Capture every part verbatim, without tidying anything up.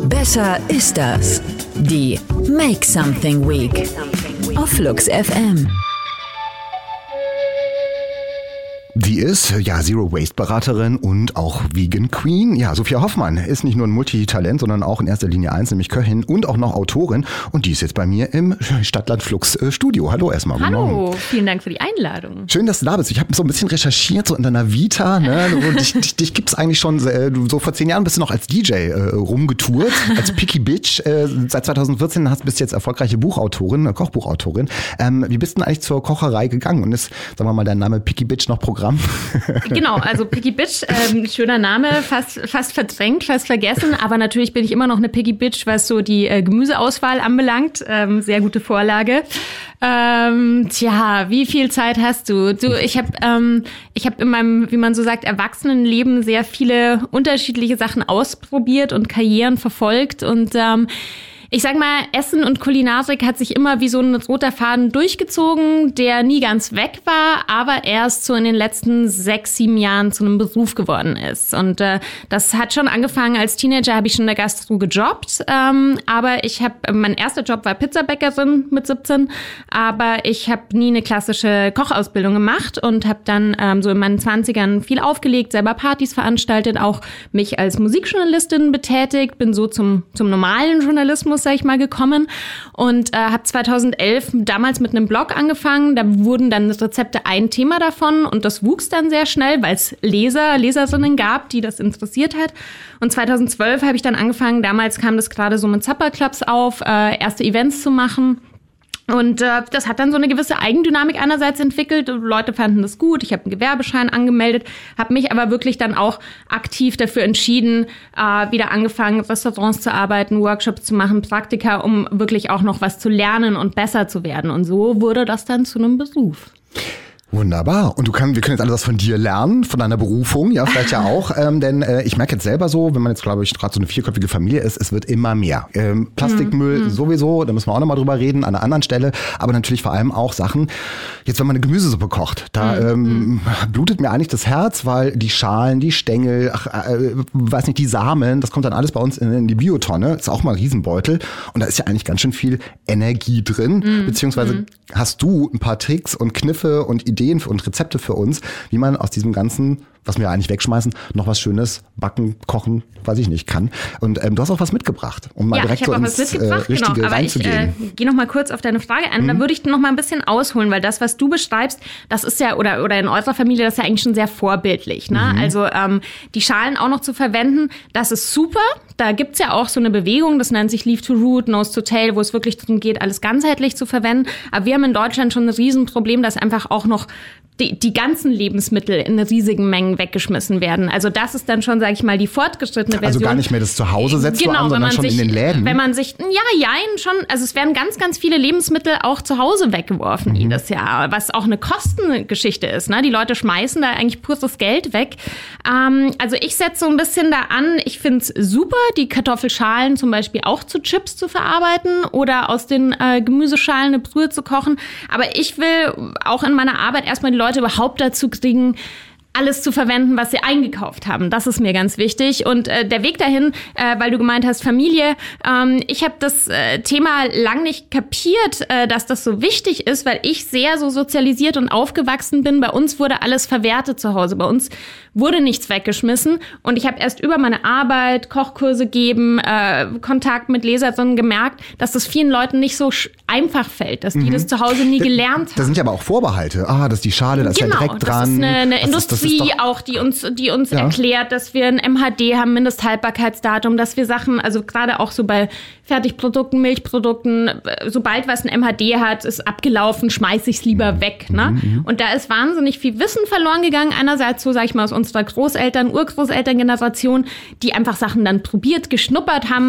Besser ist das. Die Make Something Week auf Flux F M. Die ist ja Zero Waste Beraterin und auch Vegan Queen. Ja, Sophia Hoffmann ist nicht nur ein Multitalent, sondern auch in erster Linie eins, nämlich Köchin und auch noch Autorin. Und die ist jetzt bei mir im Stadtland Flux Studio. Hallo erstmal. Hallo, vielen Dank für die Einladung. Schön, dass du da bist. Ich habe so ein bisschen recherchiert, so in deiner Vita. Ne? dich dich, dich gibt es eigentlich schon, so vor zehn Jahren bist du noch als D J äh, rumgetourt, als Picky Bitch. Äh, seit zwanzig vierzehn hast, bist du jetzt erfolgreiche Buchautorin, Kochbuchautorin. Ähm, wie bist du denn eigentlich zur Kocherei gegangen? Und ist, sagen wir mal, dein Name Picky Bitch noch Programm? Genau, also Picky Bitch, ähm, schöner Name, fast, fast verdrängt, fast vergessen, aber natürlich bin ich immer noch eine Picky Bitch, was so die äh, Gemüseauswahl anbelangt. Ähm, sehr gute Vorlage. Ähm, tja, wie viel Zeit hast du? Du, ich habe ähm, ich habe in meinem, wie man so sagt, Erwachsenenleben sehr viele unterschiedliche Sachen ausprobiert und Karrieren verfolgt und ähm, ich sag mal, Essen und Kulinarik hat sich immer wie so ein roter Faden durchgezogen, der nie ganz weg war, aber erst so in den letzten sechs, sieben Jahren zu einem Beruf geworden ist. Und äh, das hat schon angefangen, als Teenager habe ich schon in der Gastro gejobbt, ähm, aber ich habe, mein erster Job war Pizzabäckerin mit siebzehn, aber ich habe nie eine klassische Kochausbildung gemacht und habe dann ähm, so in meinen zwanzigern viel aufgelegt, selber Partys veranstaltet, auch mich als Musikjournalistin betätigt, bin so zum, zum normalen Journalismus, sag ich mal, gekommen und äh, habe zweitausendelf damals mit einem Blog angefangen. Da wurden dann Rezepte ein Thema davon und das wuchs dann sehr schnell, weil es Leser, Leserinnen gab, die das interessiert hat. Und zweitausendzwölf habe ich dann angefangen, damals kam das gerade so mit Supperclubs auf, äh, erste Events zu machen. Und äh, das hat dann so eine gewisse Eigendynamik einerseits entwickelt. Leute fanden das gut. Ich habe einen Gewerbeschein angemeldet, habe mich aber wirklich dann auch aktiv dafür entschieden, äh, wieder angefangen, Restaurants zu arbeiten, Workshops zu machen, Praktika, um wirklich auch noch was zu lernen und besser zu werden. Und so wurde das dann zu einem Beruf. Wunderbar. Und du kannst, wir können jetzt alles was von dir lernen, von deiner Berufung, ja, vielleicht ja auch. Ähm, denn äh, ich merke jetzt selber so, wenn man jetzt, glaube ich, gerade so eine vierköpfige Familie ist, es wird immer mehr. Ähm, Plastikmüll mhm. sowieso, da müssen wir auch nochmal drüber reden, an einer anderen Stelle. Aber natürlich vor allem auch Sachen, jetzt wenn man eine Gemüsesuppe kocht, da mhm. ähm, blutet mir eigentlich das Herz, weil die Schalen, die Stängel, ach, äh, weiß nicht, die Samen, das kommt dann alles bei uns in, in die Biotonne. Ist auch mal ein Riesenbeutel. Und da ist ja eigentlich ganz schön viel Energie drin. Mhm. Beziehungsweise mhm. hast du ein paar Tricks und Kniffe und Ideen und Rezepte für uns, wie man aus diesem ganzen, was wir eigentlich wegschmeißen, noch was Schönes backen, kochen, weiß ich nicht, kann. Und ähm, du hast auch was mitgebracht, um mal ja, direkt so ins äh, richtige genau, aber reinzugehen. Ich äh, gehe noch mal kurz auf deine Frage ein. Mhm. Da würde ich noch mal ein bisschen ausholen, weil das, was du beschreibst, das ist ja, oder oder in eurer Familie, das ist ja eigentlich schon sehr vorbildlich. Ne? Mhm. Also ähm, die Schalen auch noch zu verwenden, das ist super. Da gibt's ja auch so eine Bewegung, das nennt sich Leave to Root, Nose to Tail, wo es wirklich darum geht, alles ganzheitlich zu verwenden. Aber wir haben in Deutschland schon ein Riesenproblem, dass einfach auch noch die, die ganzen Lebensmittel in riesigen Mengen weggeschmissen werden. Also das ist dann schon, sage ich mal, die fortgeschrittene Version. Also gar nicht mehr das Zuhause setzt genau, du an, sondern schon sich, in den Läden. Wenn man sich, ja, jein, schon, also es werden ganz, ganz viele Lebensmittel auch zu Hause weggeworfen mhm. jedes Jahr, was auch eine Kostengeschichte ist. Ne? Die Leute schmeißen da eigentlich pures Geld weg. Ähm, also ich setze so ein bisschen da an, ich finde es super, die Kartoffelschalen zum Beispiel auch zu Chips zu verarbeiten oder aus den äh, Gemüseschalen eine Brühe zu kochen. Aber ich will auch in meiner Arbeit erstmal die Leute überhaupt dazu kriegen, alles zu verwenden, was sie eingekauft haben. Das ist mir ganz wichtig. Und äh, der Weg dahin, äh, weil du gemeint hast, Familie, ähm, ich habe das äh, Thema lang nicht kapiert, äh, dass das so wichtig ist, weil ich sehr so sozialisiert und aufgewachsen bin. Bei uns wurde alles verwertet zu Hause. Bei uns wurde nichts weggeschmissen. Und ich habe erst über meine Arbeit, Kochkurse geben, äh, Kontakt mit Leserinnen gemerkt, dass das vielen Leuten nicht so einfach fällt, dass die mhm. das zu Hause nie gelernt haben. Da sind ja aber auch Vorbehalte. Ah, das ist die Schale, da ist genau, ja Dreck dran. Das ist eine, eine Industrie. Das ist doch auch, die uns, die uns ja. erklärt, dass wir ein M H D haben, Mindesthaltbarkeitsdatum, dass wir Sachen, also gerade auch so bei Fertigprodukten, Milchprodukten, sobald was ein M H D hat, ist abgelaufen, schmeiße ich es lieber weg. Ne? Mhm. Und da ist wahnsinnig viel Wissen verloren gegangen. Einerseits so, sag ich mal, aus unserer Großeltern-, Urgroßelterngeneration, die einfach Sachen dann probiert, geschnuppert haben,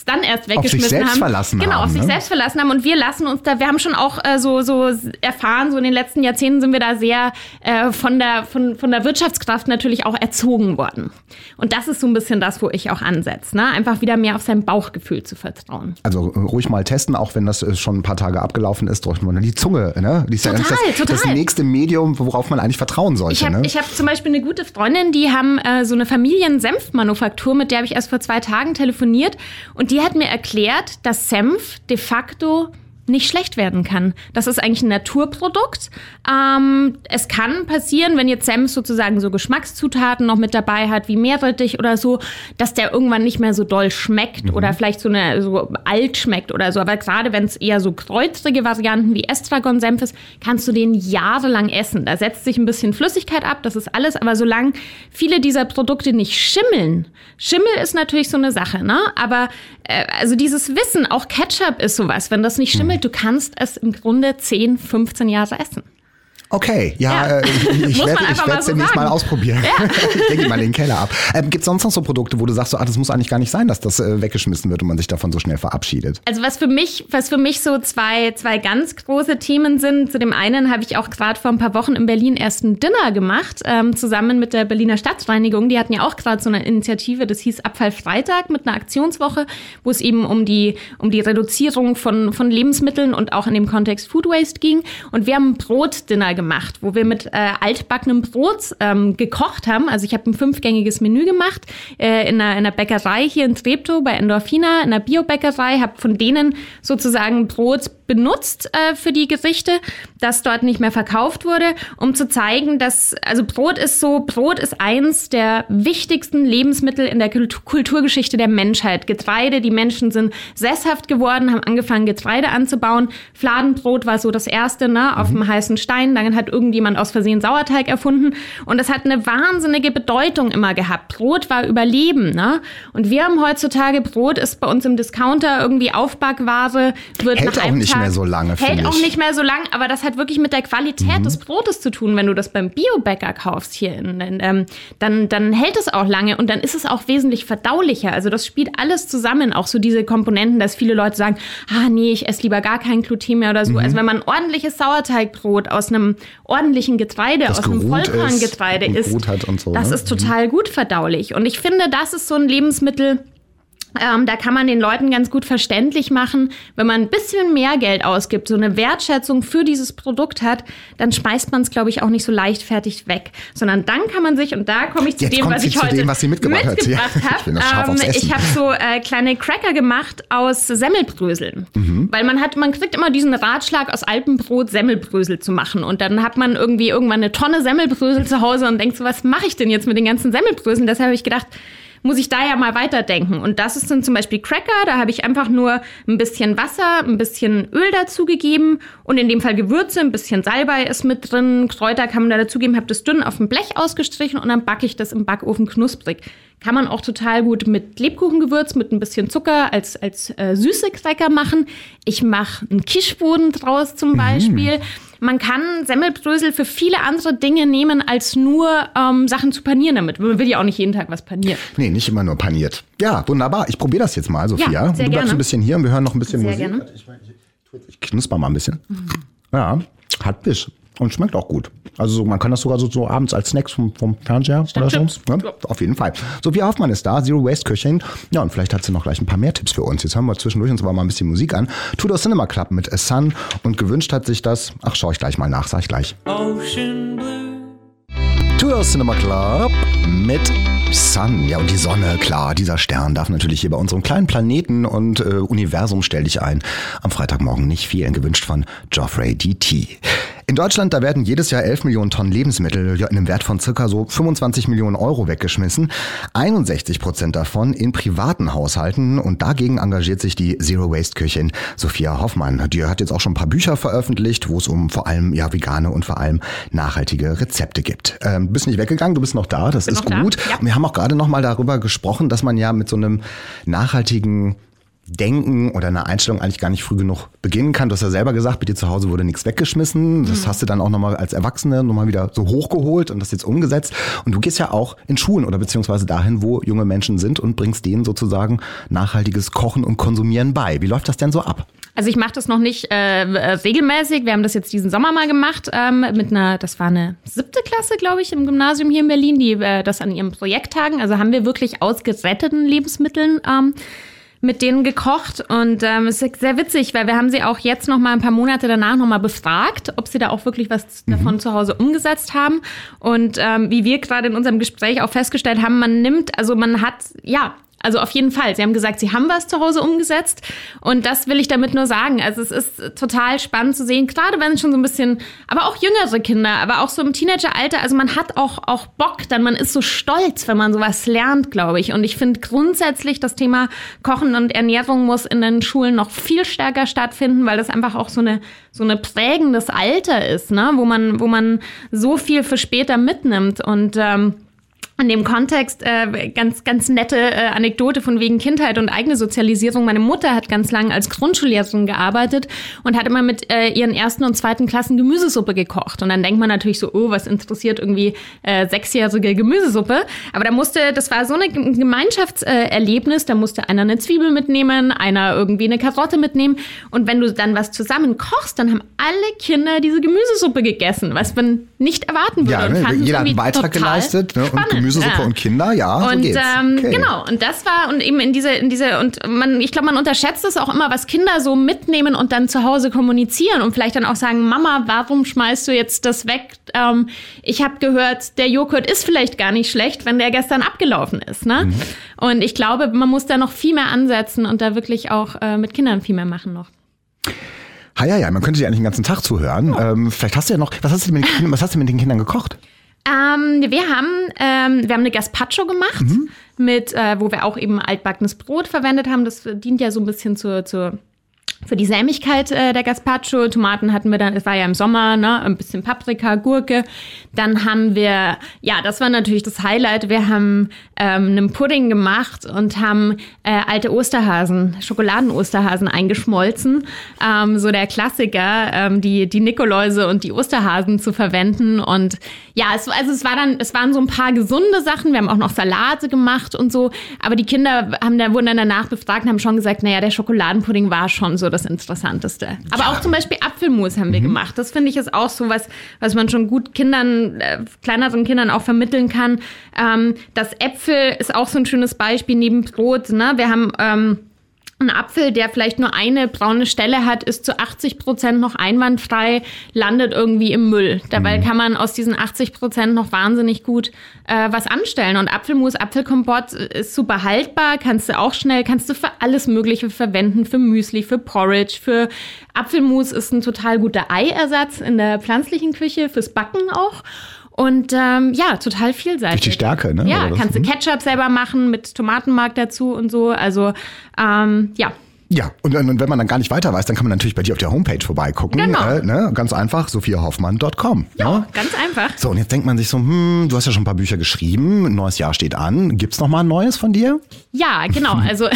dann erst weggeschmissen haben. Auf sich selbst haben. verlassen genau, haben. Genau, auf sich ne? selbst verlassen haben. Und wir lassen uns da, wir haben schon auch äh, so, so erfahren, so in den letzten Jahrzehnten sind wir da sehr äh, von, der, von, von der Wirtschaftskraft natürlich auch erzogen worden. Und das ist so ein bisschen das, wo ich auch ansetze. Ne? Einfach wieder mehr auf sein Bauchgefühl zu vertrauen. Also ruhig mal testen, auch wenn das schon ein paar Tage abgelaufen ist, durch die Zunge. Ne? Die ist total, ja das, total. das nächste Medium, worauf man eigentlich vertrauen sollte. Ich habe ne? ich hab zum Beispiel eine gute Freundin, die haben äh, so eine Familiensenfmanufaktur, mit der habe ich erst vor zwei Tagen telefoniert. Und die hat mir erklärt, dass Senf de facto nicht schlecht werden kann. Das ist eigentlich ein Naturprodukt. Ähm, es kann passieren, wenn jetzt Senf sozusagen so Geschmackszutaten noch mit dabei hat, wie Meerrettich oder so, dass der irgendwann nicht mehr so doll schmeckt mhm. oder vielleicht so, eine, so alt schmeckt oder so. Aber gerade wenn es eher so kräutrige Varianten wie Estragon-Senf ist, kannst du den jahrelang essen. Da setzt sich ein bisschen Flüssigkeit ab, das ist alles. Aber solange viele dieser Produkte nicht schimmeln, Schimmel ist natürlich so eine Sache, ne? Aber äh, also dieses Wissen, auch Ketchup ist sowas, wenn das nicht schimmelt, du kannst es im Grunde zehn, fünfzehn Jahre essen. Okay, ja, ja. Äh, ich, ich werde es so demnächst mal ausprobieren. Ja. Ich denke mal den Keller ab. Ähm, Gibt es sonst noch so Produkte, wo du sagst, so, ah, das muss eigentlich gar nicht sein, dass das äh, weggeschmissen wird und man sich davon so schnell verabschiedet? Also was für mich, was für mich so zwei, zwei ganz große Themen sind. Zu dem einen habe ich auch gerade vor ein paar Wochen in Berlin erst ein Dinner gemacht, ähm, zusammen mit der Berliner Stadtreinigung. Die hatten ja auch gerade so eine Initiative, das hieß Abfallfreitag mit einer Aktionswoche, wo es eben um die, um die Reduzierung von, von Lebensmitteln und auch in dem Kontext Food Waste ging. Und wir haben ein Brotdinner gemacht, wo wir mit äh, altbackenem Brot ähm, gekocht haben. Also ich habe ein fünfgängiges Menü gemacht äh, in, einer, in einer Bäckerei hier in Treptow bei Endorfina, in einer Biobäckerei, habe von denen sozusagen Brot benutzt äh, für die Gerichte, das dort nicht mehr verkauft wurde, um zu zeigen, dass, also Brot ist so, Brot ist eins der wichtigsten Lebensmittel in der Kultur- Kulturgeschichte der Menschheit. Getreide, die Menschen sind sesshaft geworden, haben angefangen Getreide anzubauen. Fladenbrot war so das erste, ne, auf mhm. dem heißen Stein. Dann hat irgendjemand aus Versehen Sauerteig erfunden und das hat eine wahnsinnige Bedeutung immer gehabt. Brot war Überleben, ne? Und wir haben heutzutage, Brot ist bei uns im Discounter irgendwie Aufbackware, wird Hält nach einem auch nicht Tag, mehr so lange, hält auch ich. nicht mehr so lang, aber das hat wirklich mit der Qualität mhm. des Brotes zu tun. Wenn du das beim Biobäcker kaufst hier, in, in, ähm, dann, dann hält es auch lange und dann ist es auch wesentlich verdaulicher. Also das spielt alles zusammen, auch so diese Komponenten, dass viele Leute sagen, ah nee, ich esse lieber gar kein Gluten mehr oder so. Mhm. Also wenn man ein ordentliches Sauerteigbrot aus einem ordentlichen Getreide, das aus einem Vollkorngetreide isst, so, das ne? ist total gut verdaulich. Und ich finde, das ist so ein Lebensmittel, Ähm, da kann man den Leuten ganz gut verständlich machen, wenn man ein bisschen mehr Geld ausgibt, so eine Wertschätzung für dieses Produkt hat, dann schmeißt man es, glaube ich, auch nicht so leichtfertig weg. Sondern dann kann man sich, und da komme ich zu Jetzt dem, was ich heute dem, was sie mitgebracht, mitgebracht habe. Ich, ähm, ich habe so äh, kleine Cracker gemacht aus Semmelbröseln. Mhm. Weil man hat, man kriegt immer diesen Ratschlag, aus Alpenbrot Semmelbrösel zu machen. Und dann hat man irgendwie irgendwann eine Tonne Semmelbrösel zu Hause und denkt so, was mache ich denn jetzt mit den ganzen Semmelbröseln? Deshalb habe ich gedacht, muss ich da ja mal weiterdenken. Und das ist dann zum Beispiel Cracker, da habe ich einfach nur ein bisschen Wasser, ein bisschen Öl dazugegeben und in dem Fall Gewürze, ein bisschen Salbei ist mit drin, Kräuter kann man da dazugeben, habe das dünn auf dem Blech ausgestrichen und dann backe ich das im Backofen knusprig. Kann man auch total gut mit Lebkuchengewürz, mit ein bisschen Zucker als, als äh, süße Cracker machen. Ich mache einen Quicheboden draus zum Beispiel. Mhm. Man kann Semmelbrösel für viele andere Dinge nehmen, als nur ähm, Sachen zu panieren damit. Man will ja auch nicht jeden Tag was panieren. Nee, nicht immer nur paniert. Ja, wunderbar. Ich probiere das jetzt mal, Sophia. Ja, sehr du bleibst gerne. ein bisschen hier und wir hören noch ein bisschen sehr Musik. Gerne. Ich, ich, ich knusper mal ein bisschen. Mhm. Ja, hat Biss. Und schmeckt auch gut. Also man kann das sogar so, so abends als Snacks vom, vom Fernseher Stimmt, oder so. Ja, auf jeden Fall. Sophia Hoffmann ist da, Zero Waste Köchin. Ja, und vielleicht hat sie noch gleich ein paar mehr Tipps für uns. Jetzt hören wir zwischendurch uns aber mal ein bisschen Musik an. Tudor Cinema Club mit A Sun. Und gewünscht hat sich das, ach, schau ich gleich mal nach, sag ich gleich. Ocean Blue. Tudor Cinema Club mit Sun. Ja, und die Sonne, klar, dieser Stern darf natürlich hier bei unserem kleinen Planeten und äh, Universum, stell dich ein, am Freitagmorgen nicht fehlen. Gewünscht von Geoffrey D T. In Deutschland, da werden jedes Jahr elf Millionen Tonnen Lebensmittel ja, in einem Wert von circa so fünfundzwanzig Millionen Euro weggeschmissen. einundsechzig Prozent davon in privaten Haushalten. Und dagegen engagiert sich die Zero Waste Köchin Sophia Hoffmann. Die hat jetzt auch schon ein paar Bücher veröffentlicht, wo es um vor allem ja vegane und vor allem nachhaltige Rezepte gibt. Ähm, du bist nicht weggegangen, du bist noch da, das ist gut. Ja. Wir haben auch gerade noch mal darüber gesprochen, dass man ja mit so einem nachhaltigen Denken oder eine Einstellung eigentlich gar nicht früh genug beginnen kann. Du hast ja selber gesagt, bei dir zu Hause wurde nichts weggeschmissen. Das mhm. hast du dann auch nochmal als Erwachsene nochmal wieder so hochgeholt und das jetzt umgesetzt. Und du gehst ja auch in Schulen oder beziehungsweise dahin, wo junge Menschen sind und bringst denen sozusagen nachhaltiges Kochen und Konsumieren bei. Wie läuft das denn so ab? Also ich mache das noch nicht äh, regelmäßig. Wir haben das jetzt diesen Sommer mal gemacht ähm, mit einer, das war eine siebte Klasse, glaube ich, im Gymnasium hier in Berlin, die äh, das an ihrem Projekttagen, also haben wir wirklich aus geretteten Lebensmitteln ähm, mit denen gekocht und ähm, es ist sehr witzig, weil wir haben sie auch jetzt noch mal ein paar Monate danach noch mal befragt, ob sie da auch wirklich was mhm. davon zu Hause umgesetzt haben und ähm, wie wir gerade in unserem Gespräch auch festgestellt haben, man nimmt, also man hat, ja, also auf jeden Fall. Sie haben gesagt, sie haben was zu Hause umgesetzt und das will ich damit nur sagen. Also es ist total spannend zu sehen, gerade wenn es schon so ein bisschen, aber auch jüngere Kinder, aber auch so im Teenageralter, also man hat auch, auch Bock, dann man ist so stolz, wenn man sowas lernt, glaube ich. Und ich finde grundsätzlich, das Thema Kochen und Ernährung muss in den Schulen noch viel stärker stattfinden, weil das einfach auch so eine, so eine prägendes Alter ist, ne? wo man, wo man so viel für später mitnimmt und, ähm, in dem Kontext äh, ganz ganz nette äh, Anekdote von wegen Kindheit und eigene Sozialisierung. Meine Mutter hat ganz lange als Grundschullehrerin gearbeitet und hat immer mit äh, ihren ersten und zweiten Klassen Gemüsesuppe gekocht. Und dann denkt man natürlich so, oh, was interessiert irgendwie äh, sechsjährige Gemüsesuppe? Aber da musste, das war so ein Gemeinschaftserlebnis, äh, da musste einer eine Zwiebel mitnehmen, einer irgendwie eine Karotte mitnehmen. Und wenn du dann was zusammen kochst, dann haben alle Kinder diese Gemüsesuppe gegessen, was man nicht erwarten würde. Ja, ne, und jeder hat einen Beitrag geleistet, ne, und Gemüsesuppe ja. und Kinder, ja, und, so geht's. Ähm, okay. Genau, und das war, und eben in diese, in diese, und man, ich glaube, man unterschätzt es auch immer, was Kinder so mitnehmen und dann zu Hause kommunizieren und vielleicht dann auch sagen, Mama, warum schmeißt du jetzt das weg? Ähm, ich habe gehört, der Joghurt ist vielleicht gar nicht schlecht, wenn der gestern abgelaufen ist, ne? Mhm. Und ich glaube, man muss da noch viel mehr ansetzen und da wirklich auch äh, mit Kindern viel mehr machen noch. Ha, ja, ja, man könnte dir eigentlich den ganzen Tag zuhören. Oh. Ähm, vielleicht hast du ja noch, was hast du mit den Kindern, was hast du mit den Kindern gekocht? Ähm, wir haben ähm, wir haben eine Gazpacho gemacht, mhm. mit äh, wo wir auch eben altbackenes Brot verwendet haben. Das dient ja so ein bisschen zur, zur für die Sämigkeit äh, der Gazpacho. Tomaten hatten wir dann, es war ja im Sommer, ne, ein bisschen Paprika, Gurke. Dann haben wir, ja, das war natürlich das Highlight. Wir haben ähm, einen Pudding gemacht und haben äh, alte Osterhasen, Schokoladen-Osterhasen eingeschmolzen. Ähm, so der Klassiker, ähm, die die Nikoläuse und die Osterhasen zu verwenden. Und ja, es, also es war dann, es waren so ein paar gesunde Sachen. Wir haben auch noch Salate gemacht und so. Aber die Kinder haben da wurden dann danach befragt und haben schon gesagt, naja, der Schokoladenpudding war schon so das Interessanteste. Aber ja. auch zum Beispiel Apfelmus haben wir mhm. gemacht. Das finde ich ist auch so was, was man schon gut Kindern, äh, kleineren Kindern auch vermitteln kann. Ähm, das Äpfel ist auch so ein schönes Beispiel neben Brot. Ne? Wir haben ähm, ein Apfel, der vielleicht nur eine braune Stelle hat, ist zu achtzig Prozent noch einwandfrei, landet irgendwie im Müll. Dabei mhm. kann man aus diesen achtzig Prozent noch wahnsinnig gut äh, was anstellen. Und Apfelmus, Apfelkompott ist super haltbar, kannst du auch schnell, kannst du für alles Mögliche verwenden, für Müsli, für Porridge, für Apfelmus ist ein total guter Eiersatz in der pflanzlichen Küche, fürs Backen auch. Und ähm, ja, total vielseitig. Durch die Stärke, ne? Ja, kannst du Ketchup selber machen mit Tomatenmark dazu und so. Also ähm, ja. Ja, und, und wenn man dann gar nicht weiter weiß, dann kann man natürlich bei dir auf der Homepage vorbeigucken. Genau. Äh, ne? Ganz einfach, sophia hoffmann punkt com. Ja, ne? ganz einfach. So, und jetzt denkt man sich so, hm, du hast ja schon ein paar Bücher geschrieben, ein neues Jahr steht an. Gibt's noch mal ein neues von dir? Ja, genau. Also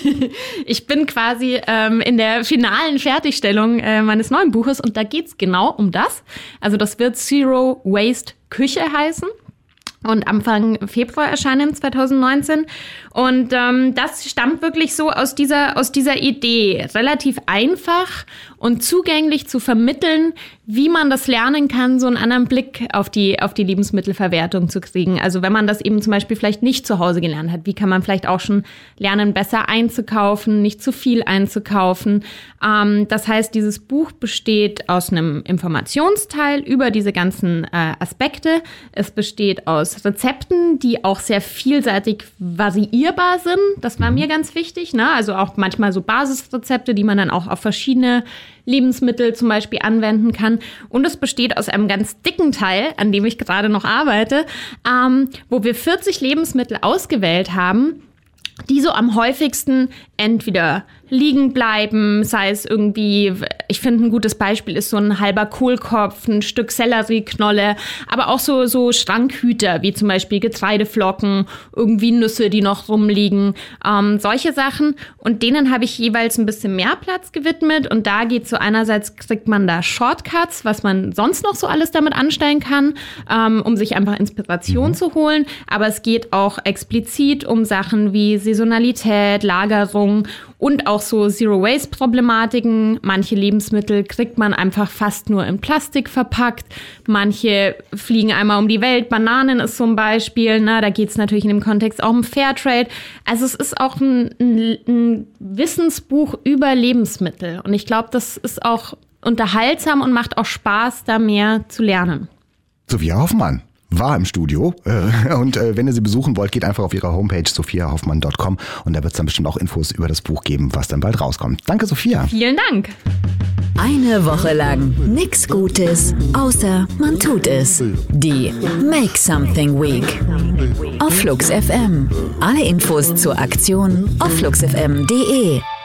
ich bin quasi ähm, in der finalen Fertigstellung äh, meines neuen Buches und da geht's genau um das. Also das wird Zero Waste Küche heißen. Und Anfang Februar erscheinen zwanzig neunzehn. Und ähm, das stammt wirklich so aus dieser aus dieser Idee, relativ einfach und zugänglich zu vermitteln, wie man das lernen kann, so einen anderen Blick auf die auf die Lebensmittelverwertung zu kriegen. Also wenn man das eben zum Beispiel vielleicht nicht zu Hause gelernt hat, wie kann man vielleicht auch schon lernen, besser einzukaufen, nicht zu viel einzukaufen. Ähm, das heißt, dieses Buch besteht aus einem Informationsteil über diese ganzen äh, Aspekte. Es besteht aus Rezepten, die auch sehr vielseitig variierbar sind. Das war mir ganz wichtig, ne? Also auch manchmal so Basisrezepte, die man dann auch auf verschiedene Lebensmittel zum Beispiel anwenden kann. Und es besteht aus einem ganz dicken Teil, an dem ich gerade noch arbeite, ähm, wo wir vierzig Lebensmittel ausgewählt haben, die so am häufigsten entweder liegen bleiben, sei es irgendwie, ich finde ein gutes Beispiel ist so ein halber Kohlkopf, ein Stück Sellerieknolle, aber auch so, so Schrankhüter, wie zum Beispiel Getreideflocken, irgendwie Nüsse, die noch rumliegen, ähm, solche Sachen. Und denen habe ich jeweils ein bisschen mehr Platz gewidmet. Und da geht so einerseits, kriegt man da Shortcuts, was man sonst noch so alles damit anstellen kann, ähm, um sich einfach Inspiration mhm. zu holen. Aber es geht auch explizit um Sachen wie Saisonalität, Lagerung und auch so Zero-Waste-Problematiken. Manche Lebensmittel kriegt man einfach fast nur in Plastik verpackt. Manche fliegen einmal um die Welt. Bananen ist so ein Beispiel. Ne? Da geht es natürlich in dem Kontext auch um Fairtrade. Also es ist auch ein, ein, ein Wissensbuch über Lebensmittel. Und ich glaube, das ist auch unterhaltsam und macht auch Spaß, da mehr zu lernen. Sophia Hoffmann war im Studio äh, und äh, wenn ihr sie besuchen wollt, geht einfach auf ihre Homepage sophia hoffmann punkt com und da wird es dann bestimmt auch Infos über das Buch geben, was dann bald rauskommt. Danke, Sophia. Vielen Dank. Eine Woche lang nix Gutes, außer man tut es. Die Make Something Week auf Flux F M. Alle Infos zur Aktion auf flux f m punkt d e.